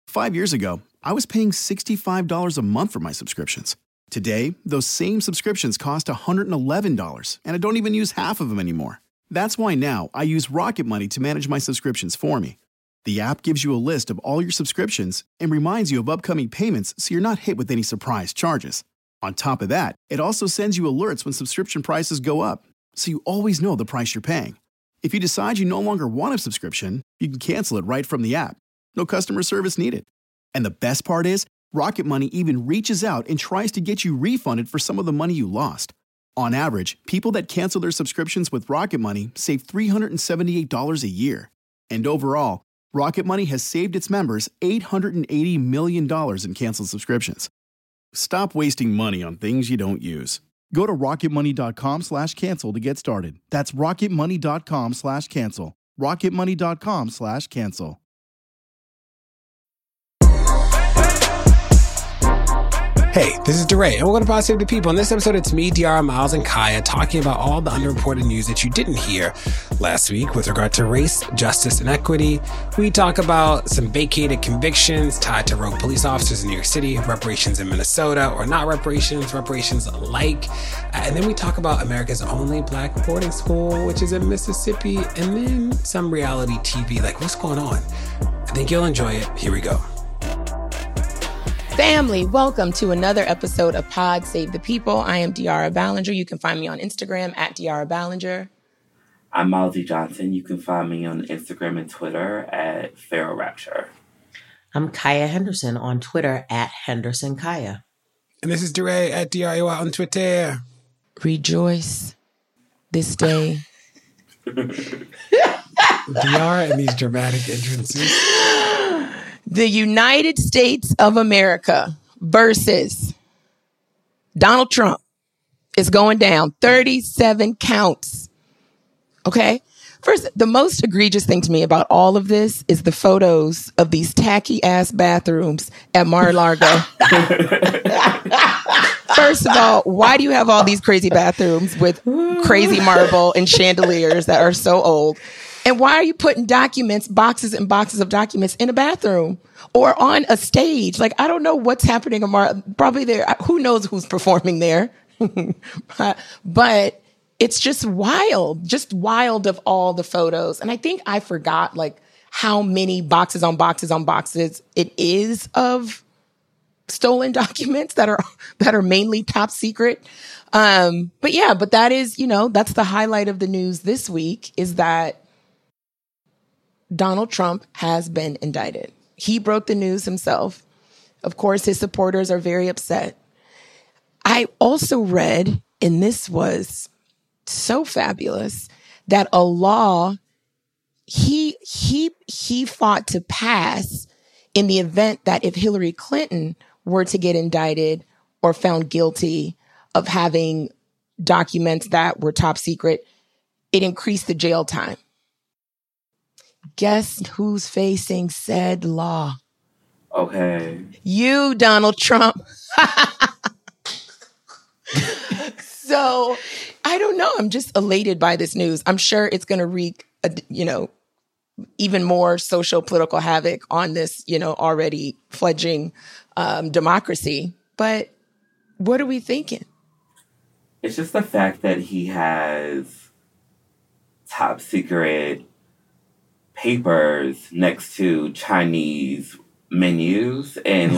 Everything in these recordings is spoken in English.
5 years ago, I was paying $65 a month for my subscriptions. Today, those same subscriptions cost $111, and I don't even use half of them anymore. That's why now I use Rocket Money to manage my subscriptions for me. The app gives you a list of all your subscriptions and reminds you of upcoming payments so you're not hit with any surprise charges. On top of that, it also sends you alerts when subscription prices go up, so you always know the price you're paying. If you decide you no longer want a subscription, you can cancel it right from the app. No customer service needed. And the best part is, Rocket Money even reaches out and tries to get you refunded for some of the money you lost. On average, people that cancel their subscriptions with Rocket Money save $378 a year. And overall, Rocket Money has saved its members $880 million in canceled subscriptions. Stop wasting money on things you don't use. Go to rocketmoney.com/cancel to get started. That's rocketmoney.com/cancel. rocketmoney.com/cancel. Hey, this is DeRay, and welcome to Pod Save the People. In this episode, it's me, Diarra, Miles, and Kaya talking about all the underreported news that you didn't hear last week with regard to race, justice, and equity. We talk about some vacated convictions tied to rogue police officers in New York City, reparations in Minnesota, or not reparations, reparations alike. And then we talk about America's only black boarding school, which is in Mississippi, and then some reality TV. Like, what's going on? I think you'll enjoy it. Here we go. Family, welcome to another episode of Pod Save the People. I am Diarra Ballinger. You can find me on Instagram at Diarra Ballinger. I'm Malsey Johnson. You can find me on Instagram and Twitter at Pharaoh Rapture. I'm Kaya Henderson on Twitter at Henderson Kaya. And this is DeRay at DRAY on Twitter. Rejoice this day. Diarra and these dramatic entrances. The United States of America versus Donald Trump is going down 37 counts. Okay. First, the most egregious thing to me about all of this is the photos of these tacky ass bathrooms at Mar-a-Lago. First of all, why do you have all these crazy bathrooms with crazy marble and chandeliers that are so old? And why are you putting documents, boxes and boxes of documents in a bathroom or on a stage? Like, I don't know what's happening. Probably there. Who knows who's performing there? But it's just wild of all the photos. And I think I forgot like how many boxes on boxes on boxes it is of stolen documents that are mainly top secret. But that is, that's the highlight of the news this week is that Donald Trump has been indicted. He broke the news himself. Of course, his supporters are very upset. I also read, and this was so fabulous, that a law he fought to pass in the event that if Hillary Clinton were to get indicted or found guilty of having documents that were top secret, it increased the jail time. Guess who's facing said law? Okay. You, Donald Trump. So, I don't know. I'm just elated by this news. I'm sure it's going to wreak, even more social political havoc on this, already fledgling democracy. But what are we thinking? It's just the fact that he has top secret papers next to Chinese menus and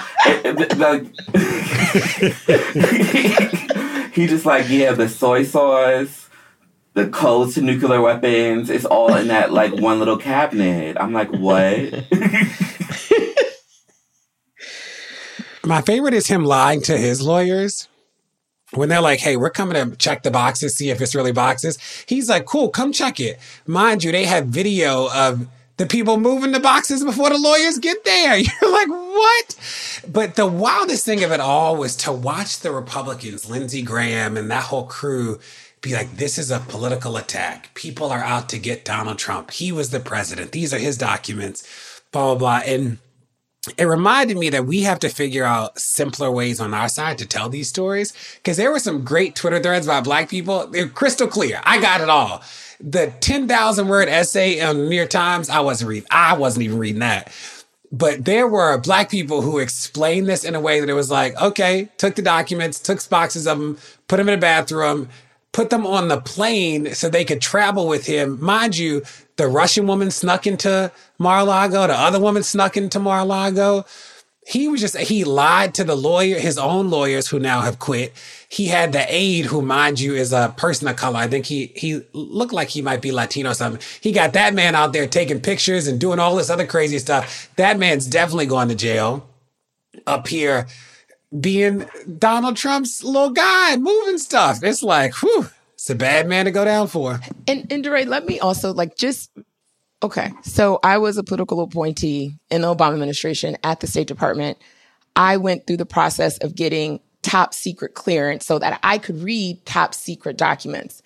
he just the soy sauce, the codes to nuclear weapons, it's all in that one little cabinet. I'm like, what? My favorite is him lying to his lawyers. When they're like, hey, we're coming to check the boxes, see if it's really boxes. He's like, cool, come check it. Mind you, they have video of the people moving the boxes before the lawyers get there. You're like, what? But the wildest thing of it all was to watch the Republicans, Lindsey Graham and that whole crew, be like, this is a political attack. People are out to get Donald Trump. He was the president. These are his documents, blah, blah, blah. And it reminded me that we have to figure out simpler ways on our side to tell these stories. Because there were some great Twitter threads about Black people. They're crystal clear. I got it all. The 10,000 word essay on the New York Times, I wasn't even reading that. But there were Black people who explained this in a way that it was like, okay, took the documents, took boxes of them, put them in a bathroom, put them on the plane so they could travel with him. Mind you, the Russian woman snuck into Mar-a-Lago. The other woman snuck into Mar-a-Lago. He lied to the lawyer, his own lawyers who now have quit. He had the aide who, mind you, is a person of color. I think he looked like he might be Latino or something. He got that man out there taking pictures and doing all this other crazy stuff. That man's definitely going to jail. Up here being Donald Trump's little guy, moving stuff. It's like, whew, it's a bad man to go down for. And DeRay, let me also okay. So I was a political appointee in the Obama administration at the State Department. I went through the process of getting top secret clearance so that I could read top secret documents.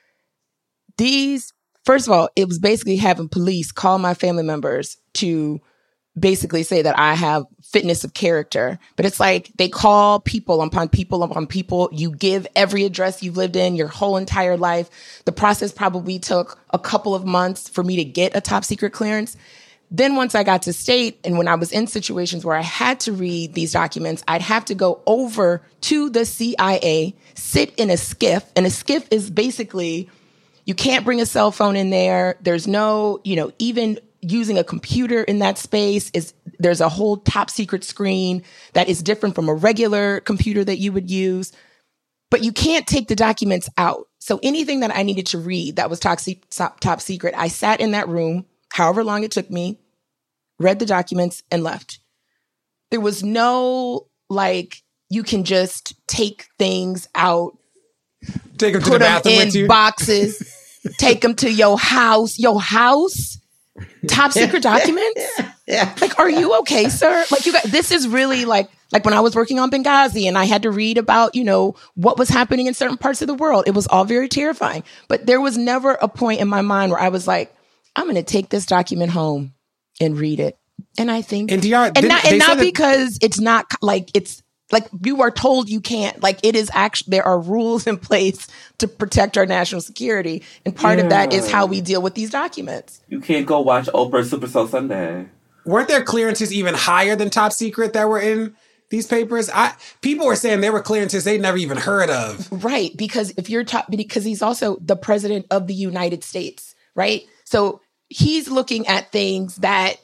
First of all, it was basically having police call my family members to basically say that I have fitness of character. But it's like they call people upon people upon people. You give every address you've lived in your whole entire life. The process probably took a couple of months for me to get a top secret clearance. Then once I got to state and when I was in situations where I had to read these documents, I'd have to go over to the CIA, sit in a SCIF. And a SCIF is basically, you can't bring a cell phone in there. There's no, even using a computer in that space there's a whole top secret screen that is different from a regular computer that you would use. But you can't take the documents out. So anything that I needed to read that was top secret, I sat in that room, however long it took me, read the documents, and left. There was no, you can just take things out, take them to the bathroom with you, boxes, take them to your house. Your house? Top secret documents? Yeah. Are you okay, sir? You guys, this is really like when I was working on Benghazi and I had to read about, what was happening in certain parts of the world. It was all very terrifying. But there was never a point in my mind where I was like, I'm going to take this document home and read it. And I think, not because it's not it's like you are told you can't, it is actually, there are rules in place to protect our national security. And part of that is how we deal with these documents. You can't go watch Oprah's Super Soul Sunday. Weren't there clearances even higher than top secret that were in these papers? People were saying there were clearances they'd never even heard of. Right. Because because he's also the president of the United States, right? So he's looking at things that,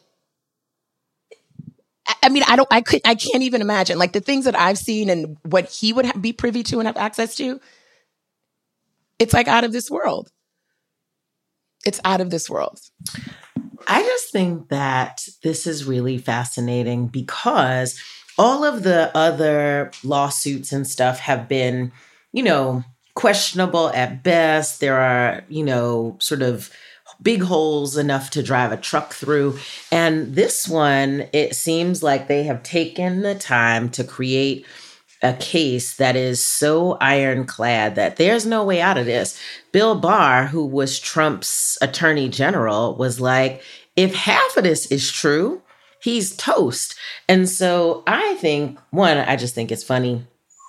I can't even imagine the things that I've seen and what he would be privy to and have access to. It's out of this world. It's out of this world. I just think that this is really fascinating because all of the other lawsuits and stuff have been, questionable at best. There are, sort of big holes enough to drive a truck through. And this one, it seems like they have taken the time to create a case that is so ironclad that there's no way out of this. Bill Barr, who was Trump's attorney general, was like, if half of this is true, he's toast. And so I think, I just think it's funny.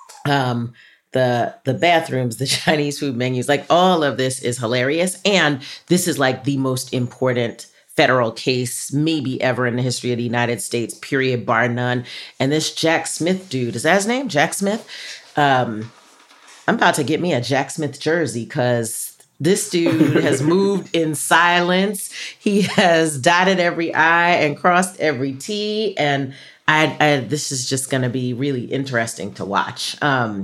The bathrooms, the Chinese food menus, all of this is hilarious. And this is the most important federal case maybe ever in the history of the United States, period, bar none. And this Jack Smith dude, is that his name? Jack Smith? I'm about to get me a Jack Smith jersey because this dude has moved in silence. He has dotted every I and crossed every T. And this is just going to be really interesting to watch.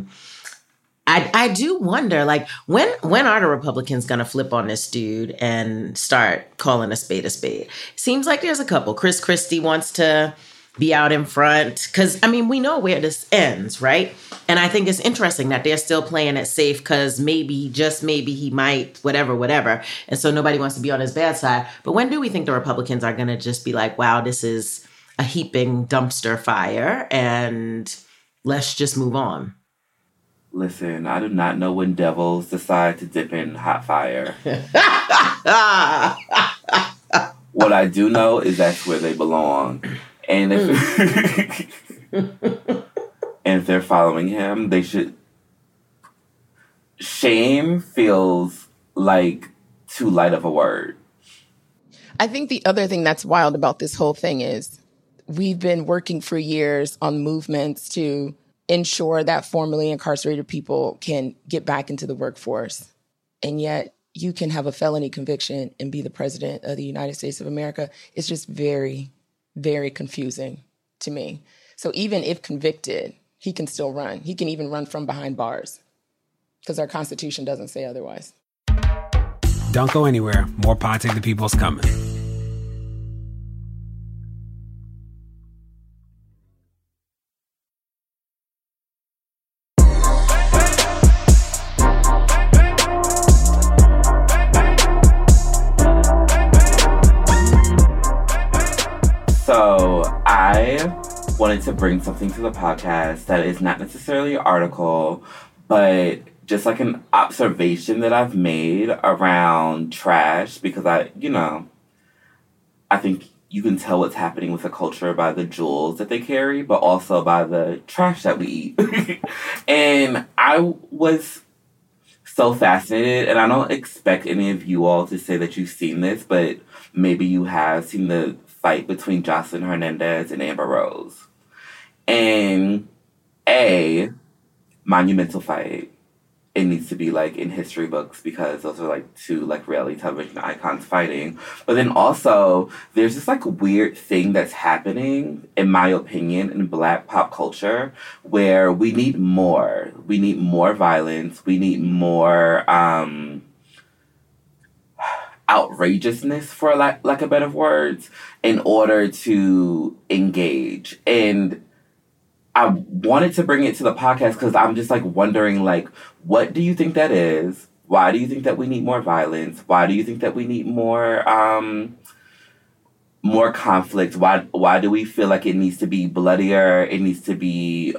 I do wonder, when are the Republicans going to flip on this dude and start calling a spade a spade? Seems like there's a couple. Chris Christie wants to be out in front because, we know where this ends, right? And I think it's interesting that they're still playing it safe because maybe, just maybe, he might, whatever. And so nobody wants to be on his bad side. But when do we think the Republicans are going to just be like, wow, this is a heaping dumpster fire and let's just move on? Listen, I do not know when devils decide to dip in hot fire. What I do know is that's where they belong. And if they're following him, they should... Shame feels like too light of a word. I think the other thing that's wild about this whole thing is we've been working for years on movements to ensure that formerly incarcerated people can get back into the workforce. And yet you can have a felony conviction and be the president of the United States of America. It's just very, very confusing to me. So even if convicted, he can still run. He can even run from behind bars because our Constitution doesn't say otherwise. Don't go anywhere. More Pod Save the People's coming. So I wanted to bring something to the podcast that is not necessarily an article, but just like an observation that I've made around trash, because I think you can tell what's happening with the culture by the jewels that they carry, but also by the trash that we eat. And I was so fascinated, and I don't expect any of you all to say that you've seen this, but maybe you have seen the fight between Jocelyn Hernandez and Amber Rose. And monumental fight. It needs to be like in history books because those are like two like reality television icons fighting. But then also there's this like weird thing that's happening, in my opinion, in Black pop culture where we need more. We need more violence. We need more outrageousness, for lack of better words, in order to engage. And I wanted to bring it to the podcast because I'm just like wondering, like, what do you think that is? Why do you think that we need more violence? Why do you think that we need more more conflict? Why do we feel like it needs to be bloodier? It needs to be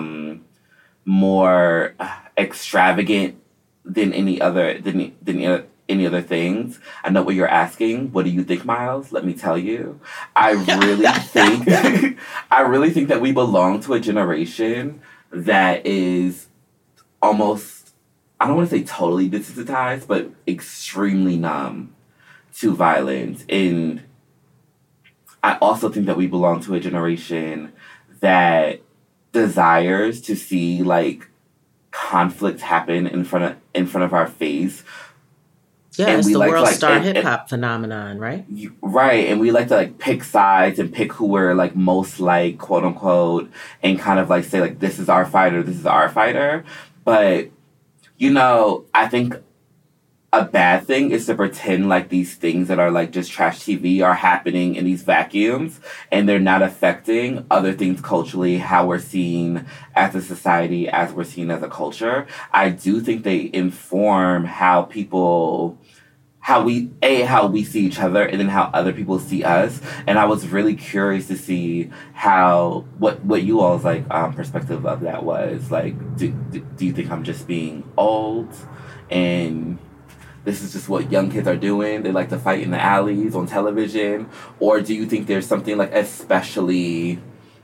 more extravagant than any other any other things? I know what you're asking. What do you think, Miles? Let me tell you. I really think that we belong to a generation that is almost, I don't want to say totally desensitized, but extremely numb to violence. And I also think that we belong to a generation that desires to see like conflict happen in front of our face. Yeah, and it's we the like world to, star hip hop phenomenon, right? Right, and we like to like pick sides and pick who we're like most like, quote unquote, and kind of like say like, this is our fighter, this is our fighter. But, I think a bad thing is to pretend like these things that are like just trash TV are happening in these vacuums and they're not affecting other things culturally, how we're seen as a society, as we're seen as a culture. I do think they inform how we see each other and then how other people see us. And I was really curious to see what you all's like perspective of that was. Like, do you think I'm just being old and this is just what young kids are doing? They like to fight in the alleys on television? Or do you think there's something like especially,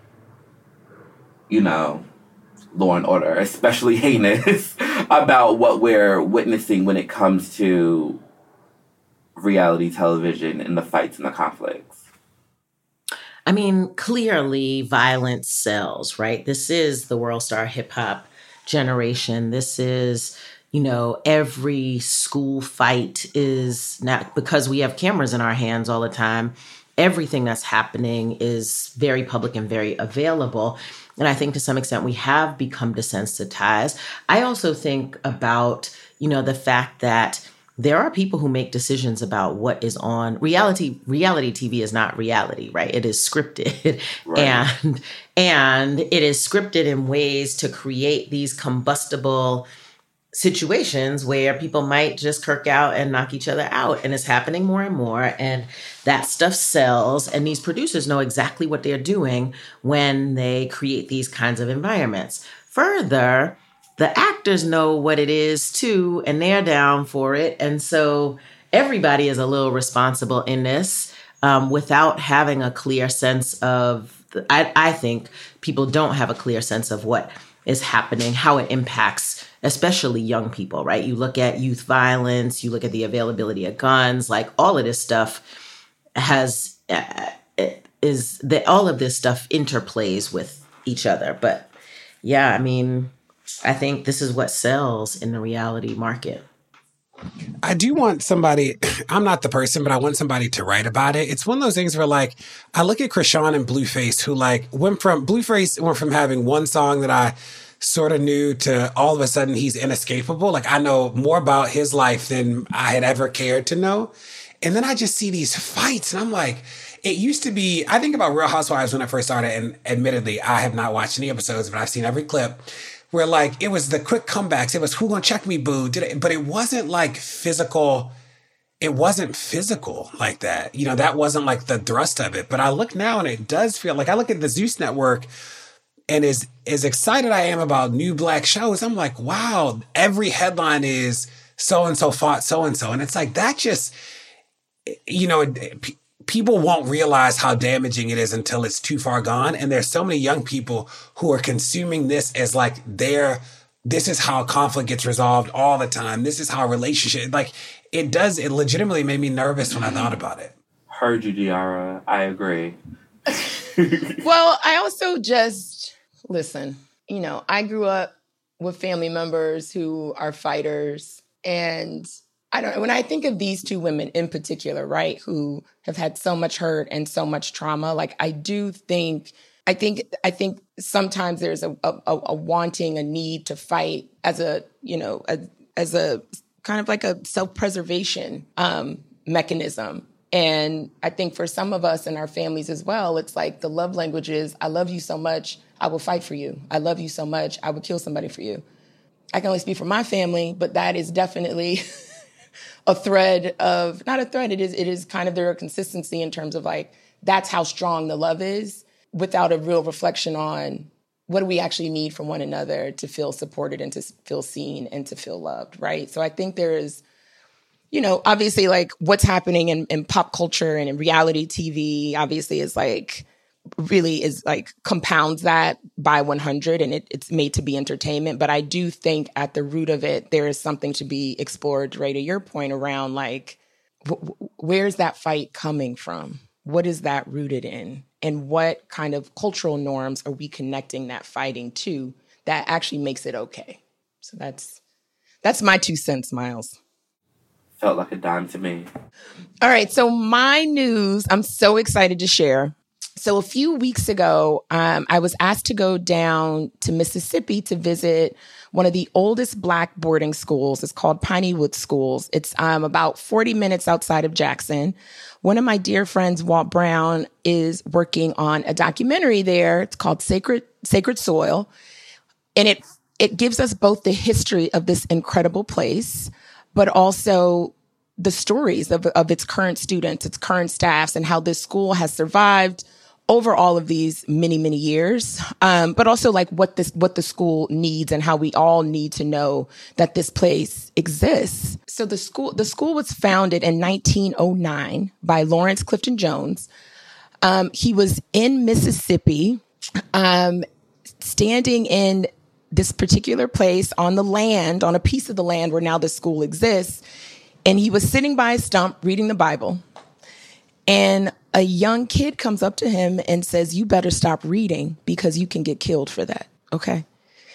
Law and Order, especially heinous about what we're witnessing when it comes to reality television and the fights and the conflicts? I mean, clearly violence sells, right? This is the world star hip hop generation. This is, every school fight is now, because we have cameras in our hands all the time, everything that's happening is very public and very available. And I think to some extent we have become desensitized. I also think about, the fact that there are people who make decisions about what is on reality. Reality TV is not reality, right? It is scripted. Right. And it is scripted in ways to create these combustible situations where people might just kirk out and knock each other out. And it's happening more and more. And that stuff sells. And these producers know exactly what they're doing when they create these kinds of environments. Further, the actors know what it is too, and they're down for it. And so everybody is a little responsible in this without having a clear sense of, I think people don't have a clear sense of what is happening, how it impacts especially young people, right? You look at youth violence, you look at the availability of guns, like all of this stuff is that all of this stuff interplays with each other. But yeah, I mean, I think this is what sells in the reality market. I do want somebody, I'm not the person, but I want somebody to write about it. It's one of those things where, like, I look at Krishan and Blueface, who, like, Blueface went from having one song that I sort of knew to all of a sudden he's inescapable. Like, I know more about his life than I had ever cared to know. And then I just see these fights and I'm like, it used to be, I think about Real Housewives when I first started, and admittedly, I have not watched any episodes, but I've seen every clip. Where, like, it was the quick comebacks. It was, who gonna check me, boo? But it wasn't like physical. It wasn't physical like that. You know, that wasn't like the thrust of it. But I look now and it does feel like, I look at the Zeus Network and as excited I am about new Black shows, I'm like, wow, every headline is so-and-so fought so-and-so. And it's like, that just, you know, people won't realize how damaging it is until it's too far gone. And there's so many young people who are consuming this as like this is how conflict gets resolved all the time. This is how a relationship, like it legitimately made me nervous when I thought about it. Heard you, Diara. I agree. Well, I also just, listen, you know, I grew up with family members who are fighters, and when I think of these two women in particular, right, who have had so much hurt and so much trauma, like I think sometimes there's a wanting, a need to fight as a kind of like a self-preservation mechanism. And I think for some of us in our families as well, it's like the love language is, I love you so much, I will fight for you. I love you so much, I would kill somebody for you. I can only speak for my family, but that is definitely a thread of, not a thread, it is kind of their consistency in terms of like, that's how strong the love is, without a real reflection on what do we actually need from one another to feel supported and to feel seen and to feel loved, right? So I think there is, you know, obviously like what's happening in pop culture and in reality TV, obviously is like, really is like compounds that by 100, and it's made to be entertainment. But I do think at the root of it, there is something to be explored, right, to your point around like, where's that fight coming from? What is that rooted in? And what kind of cultural norms are we connecting that fighting to that actually makes it okay? So that's my 2 cents, Miles. Felt like a dime to me. All right. So my news, I'm so excited to share. So a few weeks ago, I was asked to go down to Mississippi to visit one of the oldest Black boarding schools. It's called Pineywood Schools. It's about 40 minutes outside of Jackson. One of my dear friends, Walt Brown, is working on a documentary there. It's called Sacred Soil. And it gives us both the history of this incredible place, but also the stories of its current students, its current staffs, and how this school has survived over all of these many, many years, but also like what the school needs and how we all need to know that this place exists. So the school was founded in 1909 by Lawrence Clifton Jones. He was in Mississippi, standing in this particular place on the land, on a piece of the land where now the school exists. And he was sitting by a stump reading the Bible. And a young kid comes up to him and says, "You better stop reading because you can get killed for that." Okay.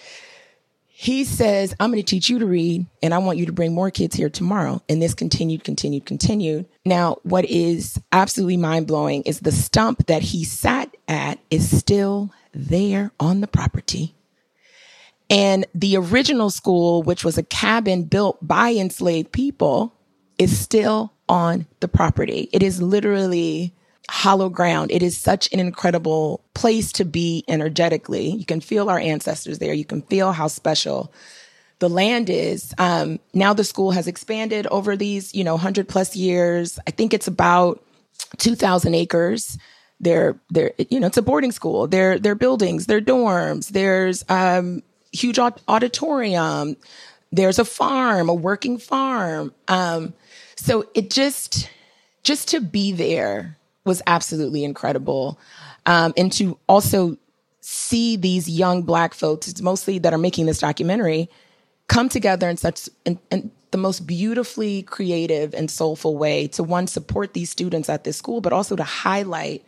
He says, "I'm going to teach you to read, and I want you to bring more kids here tomorrow." And this continued. Now, what is absolutely mind-blowing is the stump that he sat at is still there on the property. And the original school, which was a cabin built by enslaved people, is still on the property. It is literally hollow ground. It is such an incredible place to be energetically. You can feel our ancestors there. You can feel how special the land is. Now the school has expanded over these, 100 plus years. I think it's about 2,000 acres. It's a boarding school. There are buildings, there are dorms, there's huge auditorium. There's a farm, a working farm. So it just to be there was absolutely incredible. And to also see these young Black folks, it's mostly that are making this documentary, come together in the most beautifully creative and soulful way to, one, support these students at this school, but also to highlight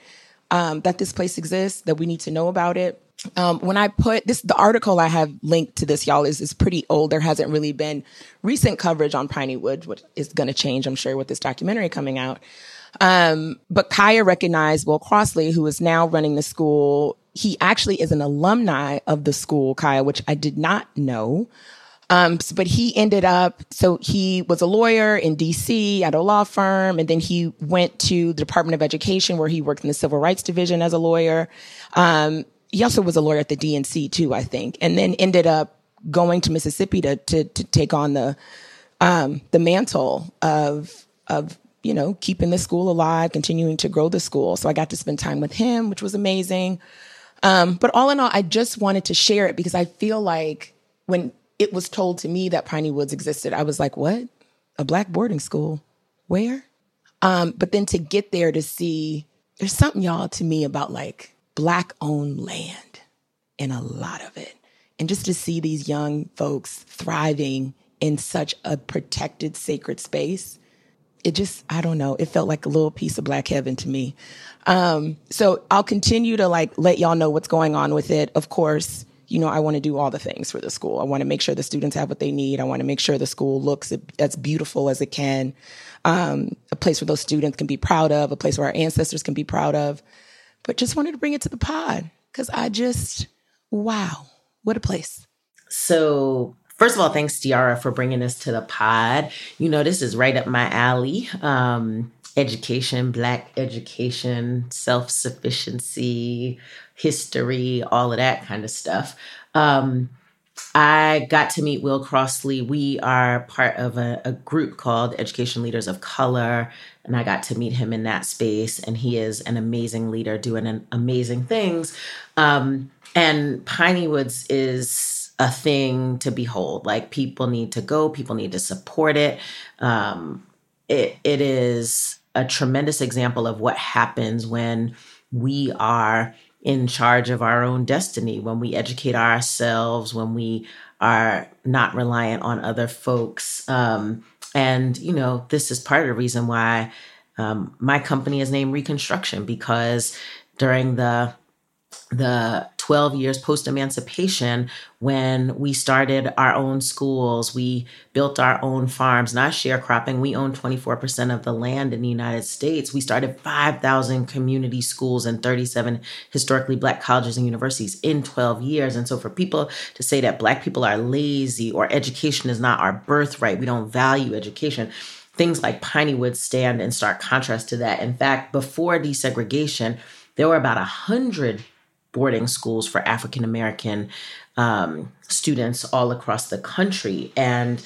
that this place exists, that we need to know about it. When I put this, the article I have linked to this, y'all, is pretty old. There hasn't really been recent coverage on Piney Woods, which is going to change, I'm sure, with this documentary coming out. But Kaya recognized Will Crossley, who is now running the school. He actually is an alumni of the school, Kaya, which I did not know. But he ended up, so he was a lawyer in DC at a law firm, and then he went to the Department of Education, where he worked in the Civil Rights Division as a lawyer. He also was a lawyer at the DNC too, I think, and then ended up going to Mississippi to take on the mantle of keeping the school alive, continuing to grow the school. So I got to spend time with him, which was amazing. But all in all, I just wanted to share it because I feel like when it was told to me that Piney Woods existed, I was like, what? A Black boarding school? Where? But then to get there to see, there's something, y'all, to me about like Black owned land in a lot of it. And just to see these young folks thriving in such a protected, sacred space, it just, I don't know, it felt like a little piece of Black heaven to me. So I'll continue to like let y'all know what's going on with it. Of course, I want to do all the things for the school. I want to make sure the students have what they need. I want to make sure the school looks as beautiful as it can. A place where those students can be proud of, a place where our ancestors can be proud of. But just wanted to bring it to the pod because wow, what a place. So first of all, thanks, Tiara, for bringing us to the pod. This is right up my alley. Education, Black education, self-sufficiency, history, all of that kind of stuff. I got to meet Will Crossley. We are part of a group called Education Leaders of Color, and I got to meet him in that space, and he is an amazing leader doing amazing things. And Piney Woods is a thing to behold. Like, people need to go, people need to support it. It is a tremendous example of what happens when we are in charge of our own destiny, when we educate ourselves, when we are not reliant on other folks. And this is part of the reason why my company is named Reconstruction, because during the 12 years post-emancipation, when we started our own schools, we built our own farms, not sharecropping. We own 24% of the land in the United States. We started 5,000 community schools and 37 historically Black colleges and universities in 12 years. And so for people to say that Black people are lazy or education is not our birthright, we don't value education, things like Piney Woods stand in stark contrast to that. In fact, before desegregation, there were about 100 boarding schools for African-American students all across the country. And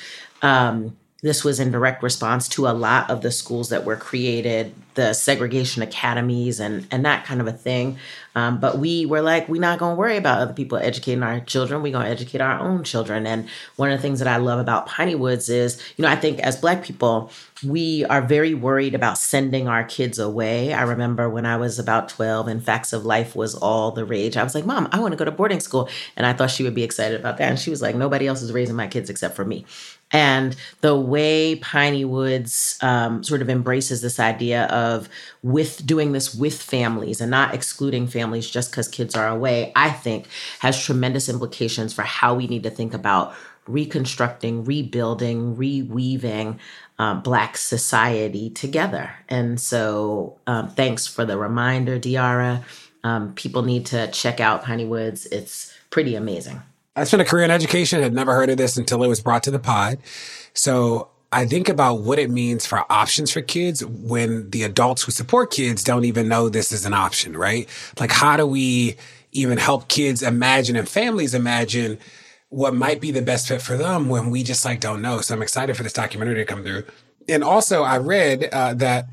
this was in direct response to a lot of the schools that were created, the segregation academies and that kind of a thing. But we were like, we're not going to worry about other people educating our children. We're going to educate our own children. And one of the things that I love about Piney Woods is, I think as Black people, we are very worried about sending our kids away. I remember when I was about 12 and Facts of Life was all the rage. I was like, Mom, I want to go to boarding school. And I thought she would be excited about that. And she was like, nobody else is raising my kids except for me. And the way Piney Woods sort of embraces this idea of doing this with families and not excluding families just because kids are away, I think has tremendous implications for how we need to think about reconstructing, rebuilding, reweaving Black society together. And so thanks for the reminder, Diara. People need to check out Piney Woods. It's pretty amazing. I spent a career in education, had never heard of this until it was brought to the pod. So I think about what it means for options for kids when the adults who support kids don't even know this is an option, right? Like, how do we even help kids imagine and families imagine what might be the best fit for them when we just don't know? So I'm excited for this documentary to come through. And also I read that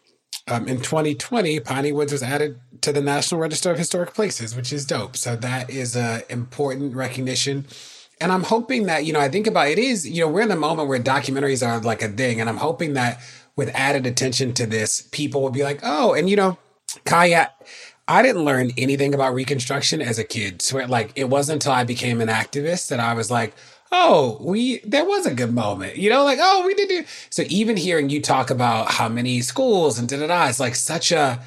in 2020, Piney Woods was added to the National Register of Historic Places, which is dope. So that is an important recognition. And I'm hoping that, I think about it is, we're in the moment where documentaries are like a thing. And I'm hoping that with added attention to this, people will be like, oh, and Kaya, I didn't learn anything about Reconstruction as a kid. So it wasn't until I became an activist that I was like, oh, there was a good moment, oh, we did. So even hearing you talk about how many schools and it's such a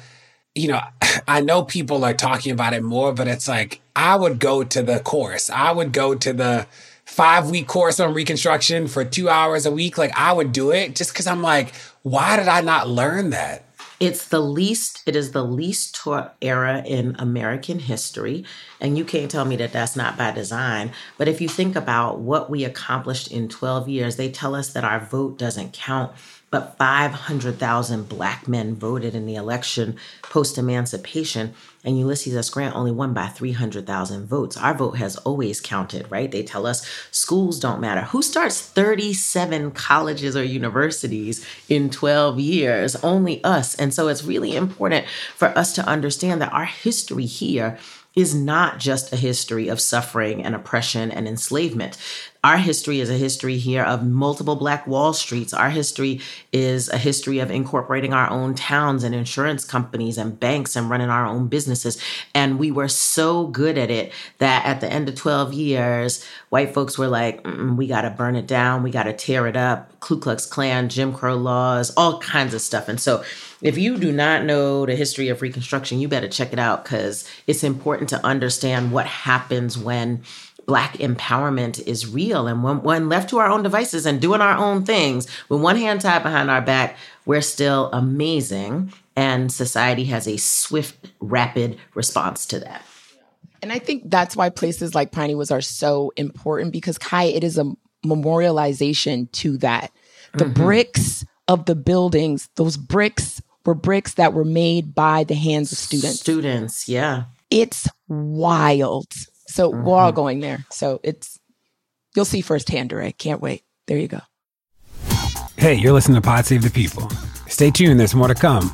I know people are talking about it more, but it's like, I would go to the course. I would go to the 5-week course on Reconstruction for 2 hours a week. Like, I would do it just because I'm like, why did I not learn that? It is the least taught era in American history. And you can't tell me that that's not by design. But if you think about what we accomplished in 12 years, they tell us that our vote doesn't count. But 500,000 Black men voted in the election post-emancipation, and Ulysses S. Grant only won by 300,000 votes. Our vote has always counted, right? They tell us schools don't matter. Who starts 37 colleges or universities in 12 years? Only us. And so it's really important for us to understand that our history here is not just a history of suffering and oppression and enslavement. Our history is a history here of multiple Black Wall Streets. Our history is a history of incorporating our own towns and insurance companies and banks and running our own businesses. And we were so good at it that at the end of 12 years, white folks were like, we got to burn it down. We got to tear it up. Ku Klux Klan, Jim Crow laws, all kinds of stuff. And so if you do not know the history of Reconstruction, you better check it out, because it's important to understand what happens when Black empowerment is real. And when left to our own devices and doing our own things, with one hand tied behind our back, we're still amazing. And society has a swift, rapid response to that. And I think that's why places like Piney Woods are so important, because, Kai, it is a memorialization to that. The bricks of the buildings, those bricks were bricks that were made by the hands of students. Yeah. It's wild. So we're all going there. So you'll see firsthand, Duray. Can't wait. There you go. Hey, you're listening to Pod Save the People. Stay tuned. There's more to come.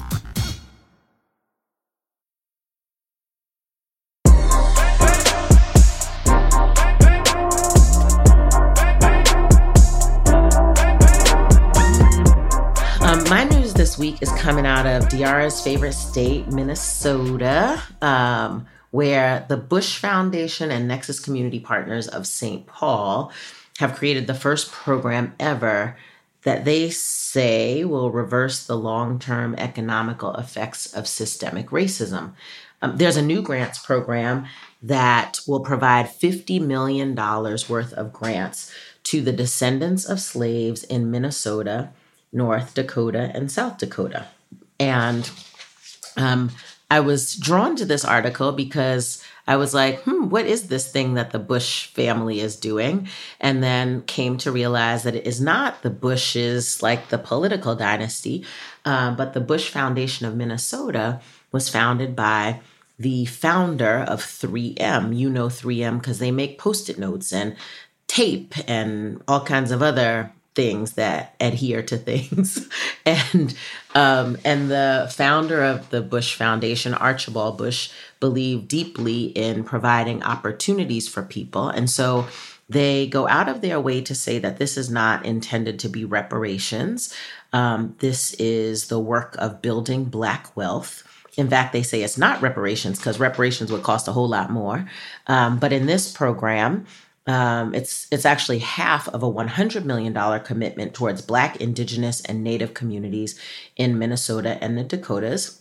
My news this week is coming out of Diarra's favorite state, Minnesota, where the Bush Foundation and Nexus Community Partners of St. Paul have created the first program ever that they say will reverse the long-term economical effects of systemic racism. There's a new grants program that will provide $50 million worth of grants to the descendants of slaves in Minnesota, North Dakota, and South Dakota. And I was drawn to this article because I was like, what is this thing that the Bush family is doing? And then came to realize that it is not the Bushes, like the political dynasty, but the Bush Foundation of Minnesota was founded by the founder of 3M. You know 3M because they make Post-it notes and tape and all kinds of other things that adhere to things. And the founder of the Bush Foundation, Archibald Bush, believed deeply in providing opportunities for people. And so they go out of their way to say that this is not intended to be reparations. This is the work of building Black wealth. In fact, they say it's not reparations because reparations would cost a whole lot more. But in this program, it's actually half of a $100 million commitment towards Black, Indigenous, and Native communities in Minnesota and the Dakotas.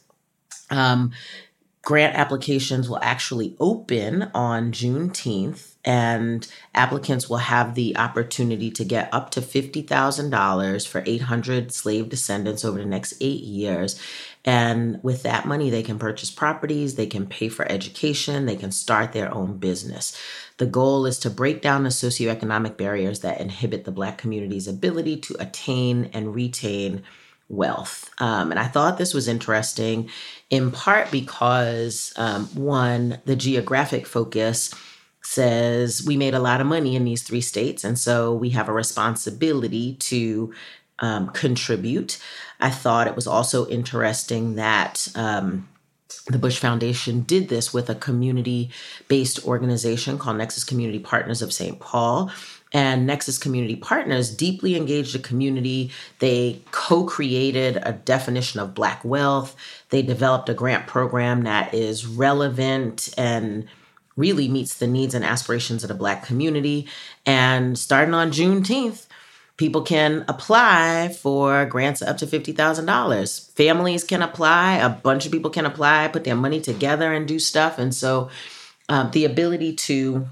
Grant applications will actually open on Juneteenth, and applicants will have the opportunity to get up to $50,000 for 800 slave descendants over the next 8 years. And with that money, they can purchase properties, they can pay for education, they can start their own business. The goal is to break down the socioeconomic barriers that inhibit the Black community's ability to attain and retain wealth. And I thought this was interesting in part because, one, the geographic focus says we made a lot of money in these 3 states, and so we have a responsibility to contribute. I thought it was also interesting that the Bush Foundation did this with a community-based organization called Nexus Community Partners of St. Paul. And Nexus Community Partners deeply engaged the community. They co-created a definition of Black wealth. They developed a grant program that is relevant and really meets the needs and aspirations of the Black community. And starting on Juneteenth, people can apply for grants up to $50,000. Families can apply. A bunch of people can apply, put their money together and do stuff. And so the ability to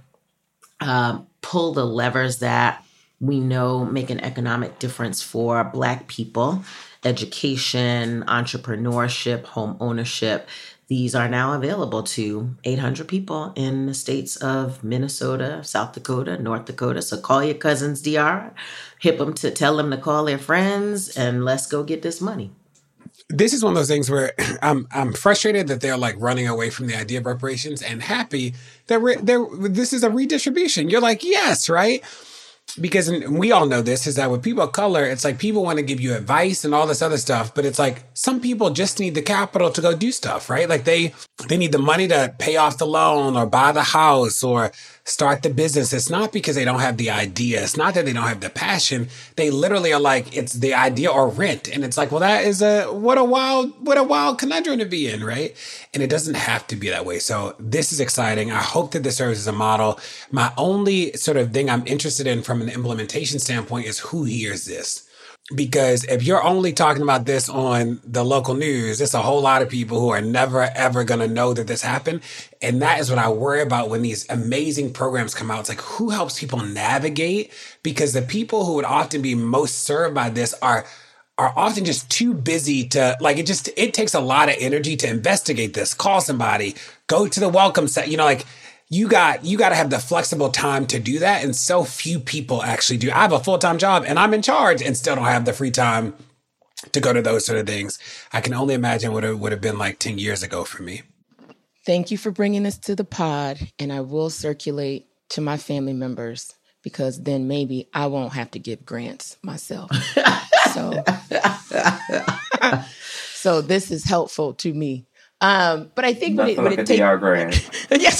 pull the levers that we know make an economic difference for Black people, education, entrepreneurship, home ownership, these are now available to 800 people in the states of Minnesota, South Dakota, North Dakota. So call your cousins, DR, tell them to call their friends, and let's go get this money. This is one of those things where I'm frustrated that they're like running away from the idea of reparations, and happy that this is a redistribution. You're like, yes, right? Because we all know this, is that with people of color, it's like people want to give you advice and all this other stuff, but it's like some people just need the capital to go do stuff, right? Like they need the money to pay off the loan or buy the house or start the business. It's not because they don't have the idea. It's not that they don't have the passion. They literally are like, it's the idea or rent. And it's like, well, that is what a wild conundrum to be in, right? And it doesn't have to be that way. So this is exciting. I hope that this serves as a model. My only sort of thing I'm interested in from an implementation standpoint is who hears this. Because if you're only talking about this on the local news, there's a whole lot of people who are never, ever going to know that this happened. And that is what I worry about when these amazing programs come out. It's like, who helps people navigate? Because the people who would often be most served by this are often just too busy to, like, it takes a lot of energy to investigate this, call somebody, go to the welcome set, like, you got to have the flexible time to do that. And so few people actually do. I have a full-time job and I'm in charge and still don't have the free time to go to those sort of things. I can only imagine what it would have been like 10 years ago for me. Thank you for bringing this to the pod. And I will circulate to my family members, because then maybe I won't have to give grants myself. So this is helpful to me. But I think what it takes, yes.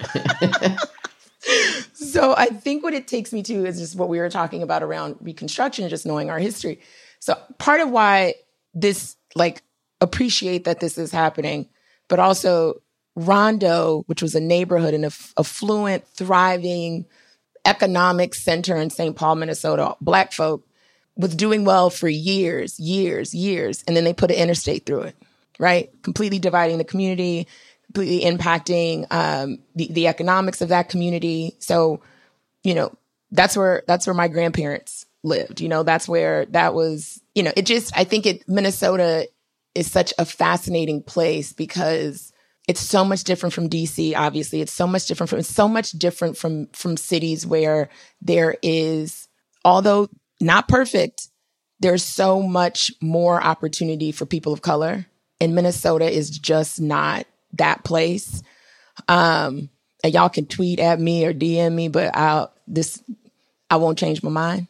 So I think what it takes me to is just what we were talking about around Reconstruction, just knowing our history. So part of why this, appreciate that this is happening, but also Rondo, which was a neighborhood and affluent, thriving economic center in St. Paul, Minnesota, Black folk, was doing well for years. And then they put an interstate through it. Right? Completely dividing the community, completely impacting the economics of that community. So, that's where my grandparents lived. That's where that was, I think Minnesota is such a fascinating place because it's so much different from DC, obviously. It's so much different from cities where there is, although not perfect, there's so much more opportunity for people of color. And Minnesota is just not that place. And y'all can tweet at me or DM me, but I won't change my mind.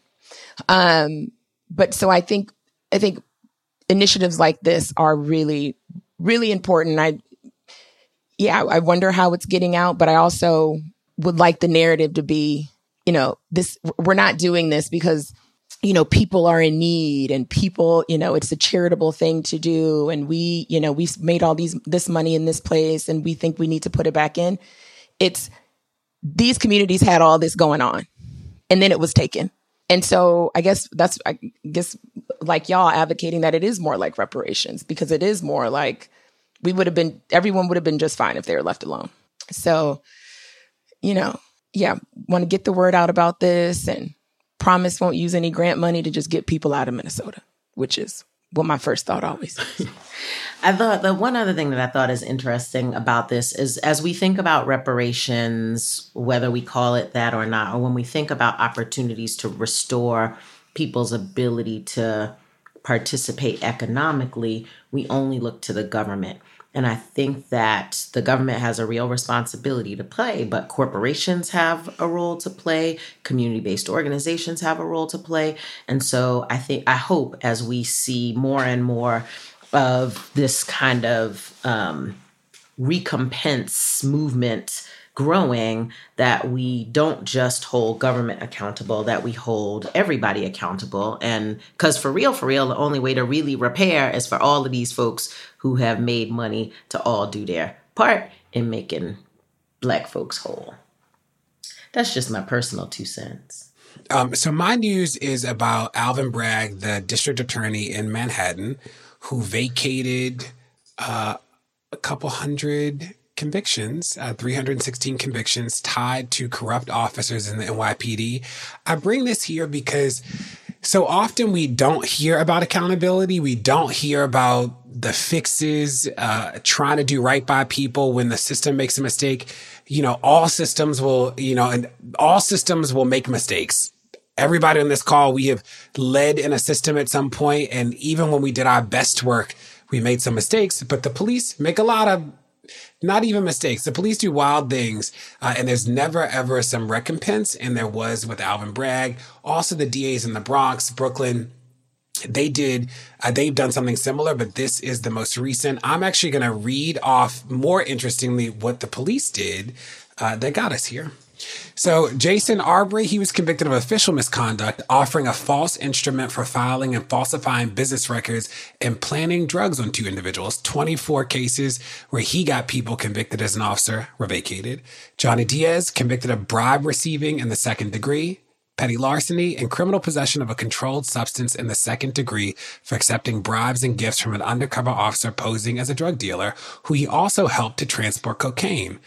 But so I think initiatives like this are really, really important. I wonder how it's getting out, but I also would like the narrative to be, we're not doing this because people are in need and people, it's a charitable thing to do. And we've made all this money in this place and we think we need to put it back in. It's these communities had all this going on and then it was taken. And so I guess like y'all advocating that it is more like reparations, because it is more like everyone would have been just fine if they were left alone. So, want to get the word out about this and promise won't use any grant money to just get people out of Minnesota, which is what my first thought always is. I thought the one other thing that I thought is interesting about this is as we think about reparations, whether we call it that or not, or when we think about opportunities to restore people's ability to participate economically, we only look to the government. And I think that the government has a real responsibility to play, but corporations have a role to play. Community-based organizations have a role to play. And so I hope as we see more and more of this kind of recompense movement growing, that we don't just hold government accountable, that we hold everybody accountable. And because for real, the only way to really repair is for all of these folks who have made money to all do their part in making Black folks whole. That's just my personal 2 cents. So my news is about Alvin Bragg, the district attorney in Manhattan, who vacated a couple hundred convictions, 316 convictions tied to corrupt officers in the NYPD. I bring this here because so often we don't hear about accountability. We don't hear about the fixes, trying to do right by people when the system makes a mistake. All systems will, and all systems will make mistakes. Everybody on this call, we have led in a system at some point, and even when we did our best work, we made some mistakes, but the police make a lot of not even mistakes. The police do wild things, and there's never, ever some recompense, and there was with Alvin Bragg. Also, the DAs in the Bronx, Brooklyn, they've done something similar, but this is the most recent. I'm actually going to read off, more interestingly, what the police did that got us here. So Jason Arbery, he was convicted of official misconduct, offering a false instrument for filing and falsifying business records and planting drugs on 2 individuals. 24 cases where he got people convicted as an officer were vacated. Johnny Diaz, convicted of bribe receiving in the 2nd degree, petty larceny, and criminal possession of a controlled substance in the 2nd degree for accepting bribes and gifts from an undercover officer posing as a drug dealer, who he also helped to transport cocaine.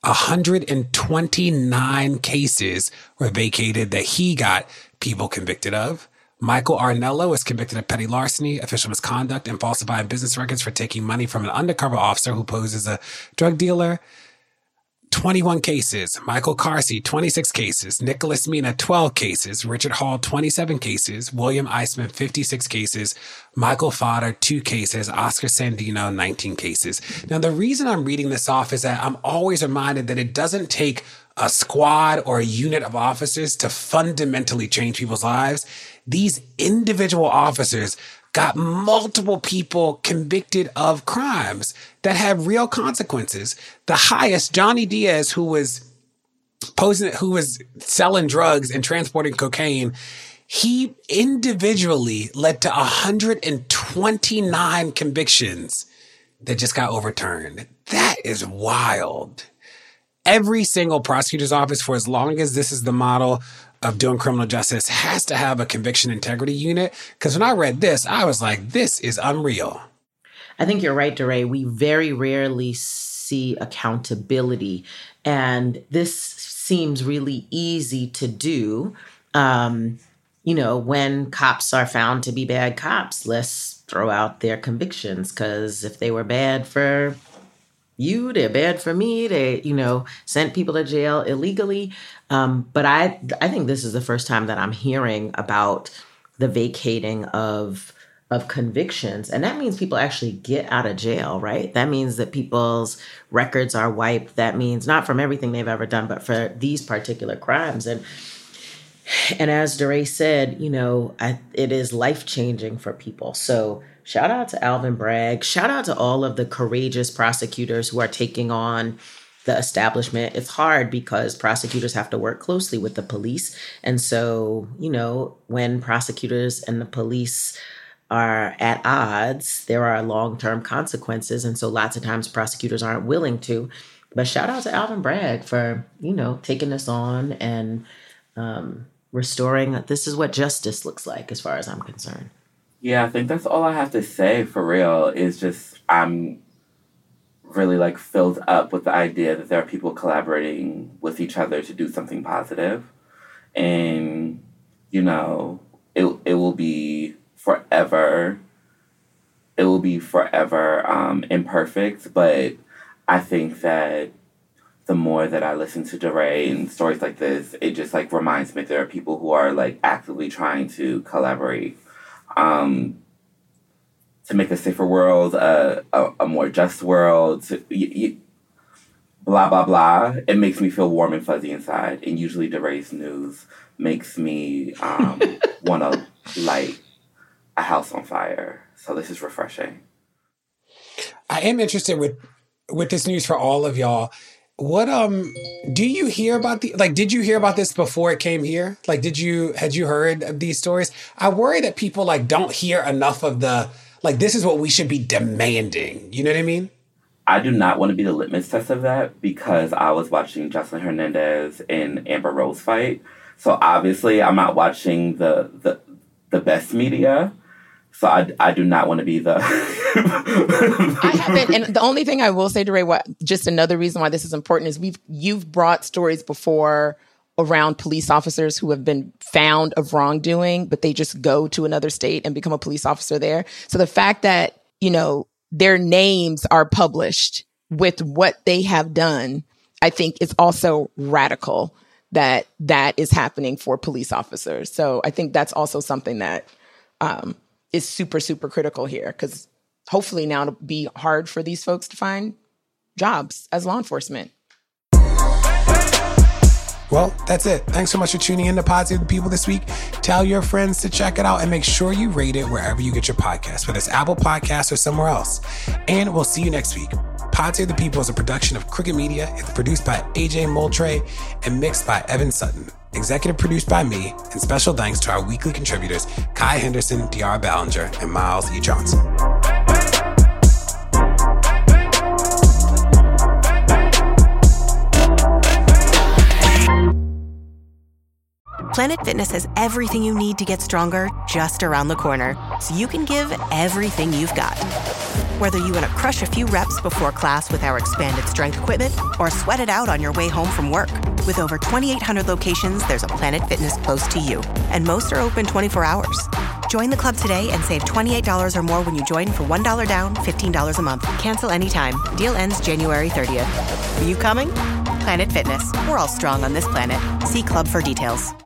129 cases were vacated that he got people convicted of. Michael Arnello was convicted of petty larceny, official misconduct, and falsifying business records for taking money from an undercover officer who posed as a drug dealer. 21 cases. Michael Carsey, 26 cases. Nicholas Mina, 12 cases. Richard Hall, 27 cases. William Eisman, 56 cases. Michael Fodder, 2 cases. Oscar Sandino, 19 cases. Now, the reason I'm reading this off is that I'm always reminded that it doesn't take a squad or a unit of officers to fundamentally change people's lives. These individual officers got multiple people convicted of crimes that have real consequences. The highest, Johnny Diaz, who was selling drugs and transporting cocaine, he individually led to 129 convictions that just got overturned. That is wild. Every single prosecutor's office, for as long as this is the model of doing criminal justice, has to have a conviction integrity unit. Because when I read this, I was like, this is unreal. I think you're right, DeRay. We very rarely see accountability. And this seems really easy to do. When cops are found to be bad cops, let's throw out their convictions. Because if they were bad for you, they're bad for me. They, sent people to jail illegally. But I think this is the first time that I'm hearing about the vacating of convictions. And that means people actually get out of jail, right? That means that people's records are wiped. That means not from everything they've ever done, but for these particular crimes. And as DeRay said, it is life-changing for people. So shout out to Alvin Bragg. Shout out to all of the courageous prosecutors who are taking on the establishment. It's hard because prosecutors have to work closely with the police. And so, when prosecutors and the police are at odds, there are long-term consequences. And so lots of times prosecutors aren't willing to. But shout out to Alvin Bragg for, taking this on and restoring. This is what justice looks like as far as I'm concerned. Yeah, I think that's all I have to say for real. Is just I'm really filled up with the idea that there are people collaborating with each other to do something positive. And, it will be forever. It will be forever imperfect. But I think that the more that I listen to DeRay and stories like this, it just reminds me that there are people who are actively trying to collaborate to make a safer world, a more just world, blah, blah, blah. It makes me feel warm and fuzzy inside. And usually DeRay's news makes me want to light a house on fire. So this is refreshing. I am interested with this news for all of y'all. What do you hear about did you hear about this before it came here? had you heard of these stories? I worry that people don't hear enough of the this is what we should be demanding. You know what I mean? I do not want to be the litmus test of that because I was watching Jocelyn Hernandez and Amber Rose fight. So obviously I'm not watching the best media. So I do not want to be the... I haven't. And the only thing I will say, DeRay, just another reason why this is important is you've brought stories before around police officers who have been found of wrongdoing, but they just go to another state and become a police officer there. So the fact that, their names are published with what they have done, I think is also radical that is happening for police officers. So I think that's also something that is super, super critical here, because hopefully now it'll be hard for these folks to find jobs as law enforcement. Well, that's it. Thanks so much for tuning in to Pod Save the People this week. Tell your friends to check it out and make sure you rate it wherever you get your podcasts, whether it's Apple Podcasts or somewhere else. And we'll see you next week. Pod Save the People is a production of Crooked Media. It's produced by AJ Moultrie and mixed by Evan Sutton. Executive produced by me, and special thanks to our weekly contributors, Kai Henderson, DR Ballinger, and Miles E. Johnson. Planet Fitness has everything you need to get stronger just around the corner, so you can give everything you've got. Whether you want to crush a few reps before class with our expanded strength equipment or sweat it out on your way home from work. With over 2,800 locations, there's a Planet Fitness close to you, and most are open 24 hours. Join the club today and save $28 or more when you join for $1 down, $15 a month. Cancel anytime. Deal ends January 30th. Are you coming? Planet Fitness. We're all strong on this planet. See club for details.